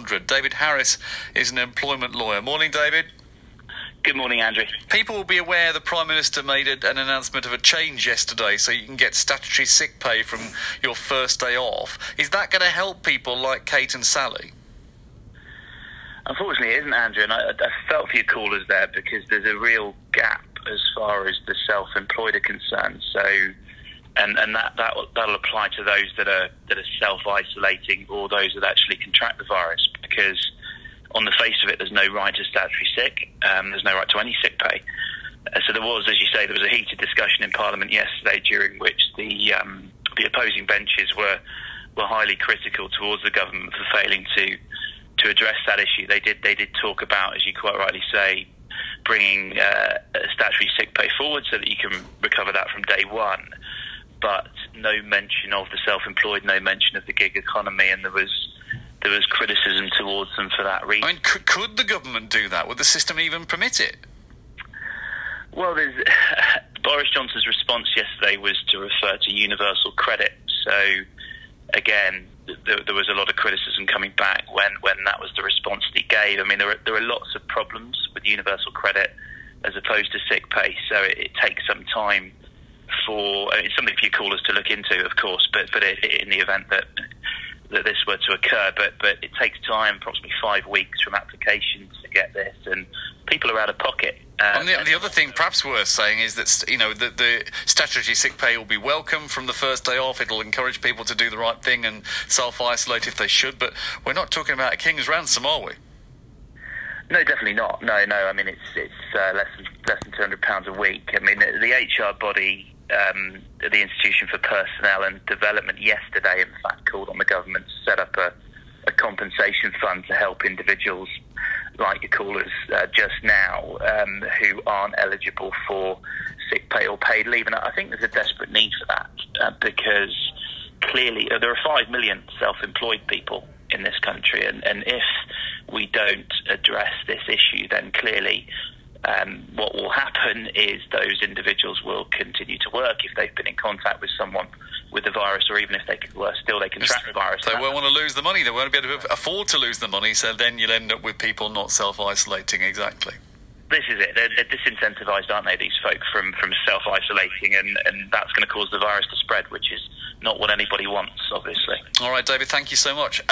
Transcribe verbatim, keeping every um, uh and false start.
hundred. David Harris is an employment lawyer. Morning, David. Good morning, Andrew. People will be aware the Prime Minister made a, an announcement of a change yesterday so you can get statutory sick pay from your first day off. Is that going to help people like Kate and Sally? Unfortunately, it isn't, Andrew, and I, I felt for your callers there because there's a real gap as far as the self-employed are concerned. So, and and that that that'll apply to those that are that are self-isolating or those that actually contract the virus. Because on the face of it, there's no right to statutory sick. Um, there's no right to any sick pay. Uh, so there was, as you say, there was a heated discussion in Parliament yesterday, during which the um, the opposing benches were were highly critical towards the government for failing to. to address that issue. They did they did talk about, as you quite rightly say, bringing uh, statutory sick pay forward so that you can recover that from day one, but no mention of the self-employed, no mention of the gig economy, and there was there was criticism towards them for that reason. I mean, could, could the government do that? Would the system even permit it? Well, there's, Boris Johnson's response yesterday was to refer to universal credit. So, again, There, there was a lot of criticism coming back when, when that was the response that he gave. I mean, there are, there are lots of problems with universal credit as opposed to sick pay, so it, it takes some time for... I mean, it's something for your callers to look into, of course, but but it, in the event that that this were to occur, but, but it takes time, approximately five weeks from application to get this, and people are out of pocket. Uh, and the, the other thing perhaps worth saying is that, you know, the, the statutory sick pay will be welcome from the first day off. It'll encourage people to do the right thing and self-isolate if they should. But we're not talking about a king's ransom, are we? No, definitely not. No, no. I mean, it's it's uh, less than less than two hundred pounds a week. I mean, the, the H R body, um, the Institution for Personnel and Development, yesterday, in fact, called on the government to set up a, a compensation fund to help individuals like your callers uh, just now, um, who aren't eligible for sick pay or paid leave. And I think there's a desperate need for that uh, because clearly uh, there are five million self-employed people in this country. And, and if we don't address this issue, then clearly um, what will happen is those individuals will continue to work if they've been in contact with someone with the virus, or even if they could, well, still they contract the virus. They won't want to lose the money. They won't be able to afford to lose the money, so then you'll end up with people not self-isolating. Exactly. This is it. They're, they're disincentivised, aren't they, these folk, from, from self-isolating, and, and that's going to cause the virus to spread, which is not what anybody wants, obviously. All right, David, thank you so much.